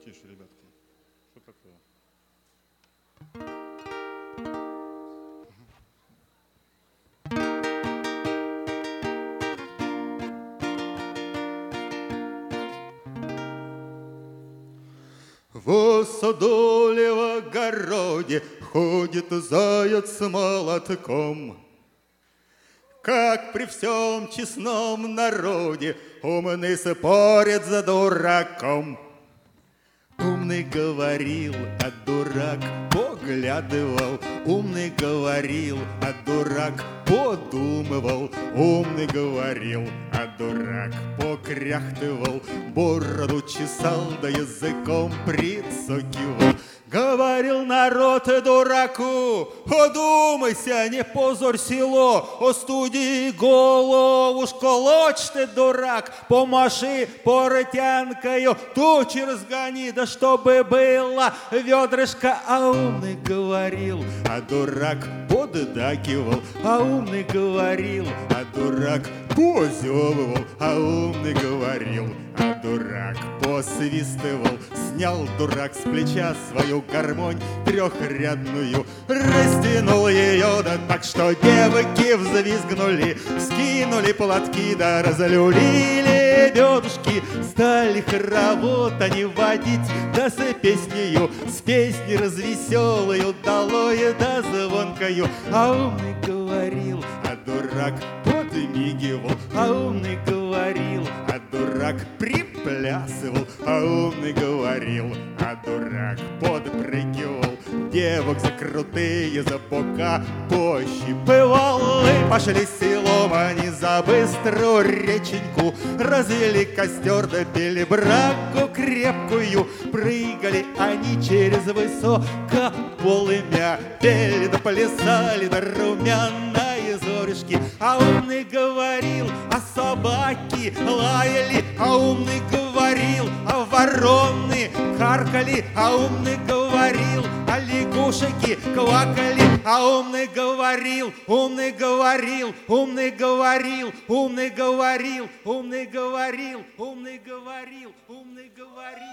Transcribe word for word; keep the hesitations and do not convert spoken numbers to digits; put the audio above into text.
потише, ребятки. Что такое? В саду ли в огороде ходит заяц с молотком. Как при всем честном народе умный спорит за дураком. Умный говорил, а дурак поглядывал. Умный говорил, а дурак подумывал. Умный говорил, а дурак покряхтывал. Бороду чесал, да языком прицокивал. Говорил народ дураку: одумайся, не позорь село, остуди голову, школоч ты, дурак, помаши портянкою, тучи разгони, да чтобы было ведрышко. А умный говорил, а дурак поддакивал. А умный говорил, а дурак позевывал. А умный говорил, а дурак посвистывал. Снял дурак с плеча свою гармонь трехрядную, растянул ее, да так, что девки взвизгнули, скинули платки, да разлюлили лебедушки. Стали хоровод они водить, да с песнею, с песней развеселою, долой да звонкою. А умный говорил, а дурак подмигивал. А умный говорил, а дурак приплясывал. А умный говорил, а дурак подпрыгивал. Девок за крутые, за бока пощипывал. И пошли селом они за быструю реченьку, развели костер, да пели брагу крепкую. Прыгали они через высоко полымя, пели да плясали да румяные зорюшки. А умный говорил, а собаки лаяли. А умный говорил, а вороны каркали. А умный говорил, а лягушки квакали. А умный говорил, умный говорил, умный говорил, умный говорил, умный говорил, умный говорил, умный говорил.